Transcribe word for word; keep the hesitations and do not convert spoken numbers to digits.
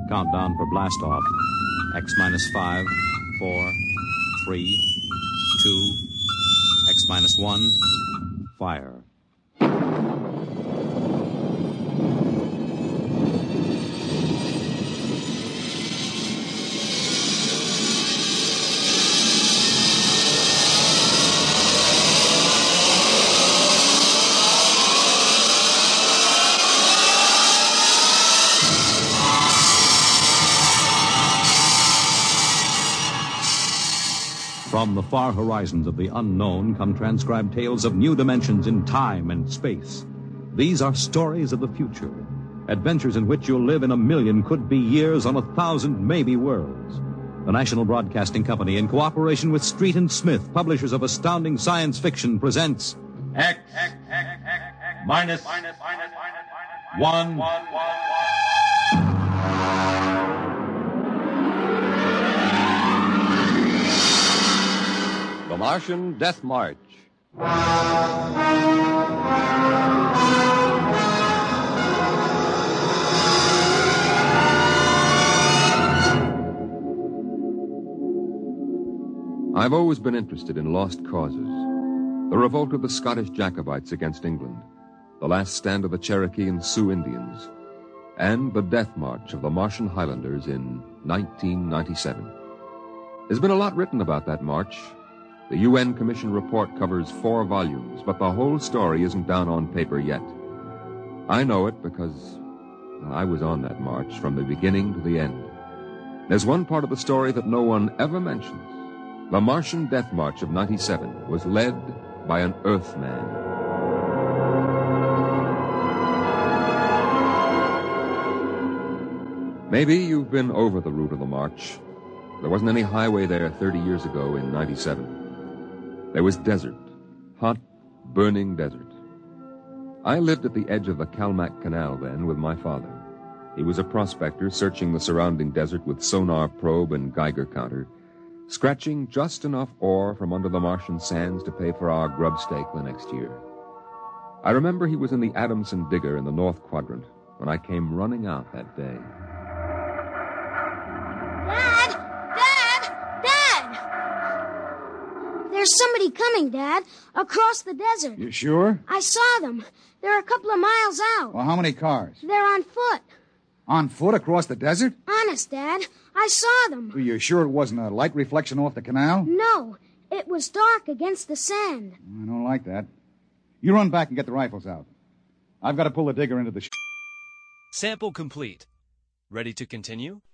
countdown for blastoff. X minus five, four, three, two, X minus one, fire. From the far horizons of the unknown come transcribed tales of new dimensions in time and space. These are stories of the future, adventures in which you'll live in a million could-be years on a thousand maybe worlds. The National Broadcasting Company, in cooperation with Street and Smith, publishers of astounding science fiction, presents X, X, X, X, minus, minus, minus, one, one, one. The Martian Death March. I've always been interested in lost causes. The revolt of the Scottish Jacobites against England, the last stand of the Cherokee and Sioux Indians, and the death march of the Martian Highlanders in nineteen ninety-seven. There's been a lot written about that march. The U N Commission report covers four volumes, but the whole story isn't down on paper yet. I know it because I was on that march from the beginning to the end. There's one part of the story that no one ever mentions. The Martian Death March of ninety-seven was led by an Earthman. Maybe you've been over the route of the march. There wasn't any highway there thirty years ago in ninety-seven. There was desert, hot, burning desert. I lived at the edge of the Calmac Canal then with my father. He was a prospector searching the surrounding desert with sonar probe and Geiger counter, scratching just enough ore from under the Martian sands to pay for our grub stake the next year. I remember he was in the Adamson digger in the North Quadrant when I came running out that day. Dad! Dad! Dad! There's somebody coming, Dad, across the desert. You sure? I saw them. They're a couple of miles out. Well, how many cars? They're on foot. On foot across the desert? Honest, Dad. I saw them. Are you sure it wasn't a light reflection off the canal? No. It was dark against the sand. I don't like that. You run back and get the rifles out. I've got to pull the digger into the... Sh- Sample complete. Ready to continue?